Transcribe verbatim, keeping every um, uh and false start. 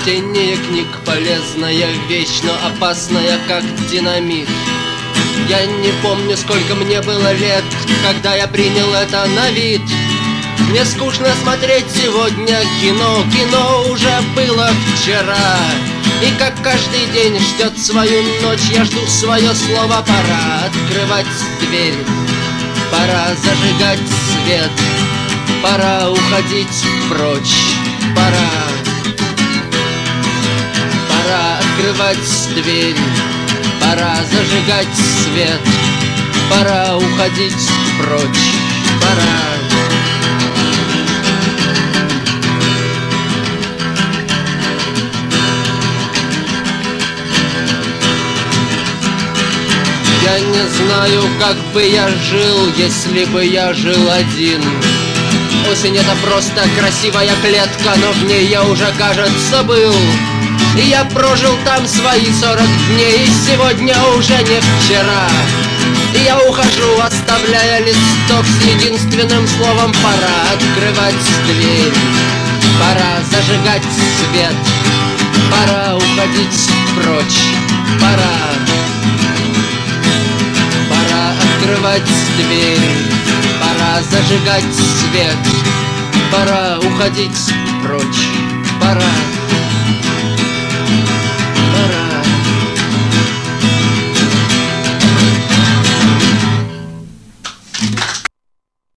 чтение книг полезная вещь, но опасная, как динамит. Я не помню, сколько мне было лет, когда я принял это на вид. Мне скучно смотреть сегодня кино, кино уже было вчера. И как каждый день ждет свою ночь, я жду свое слово. Пора открывать дверь, пора зажигать свет, пора уходить прочь, пора. Пора открывать дверь, пора зажигать свет, пора уходить прочь, пора. Я не знаю, как бы я жил, если бы я жил один. Осень — это просто красивая клетка, но в ней я уже, кажется, был. И я прожил там свои сорок дней, и сегодня уже не вчера. И я ухожу, оставляя листок с единственным словом: пора открывать дверь, пора зажигать свет, пора уходить прочь, пора. Пора открывать дверь, пора зажигать свет, пора уходить прочь, пора.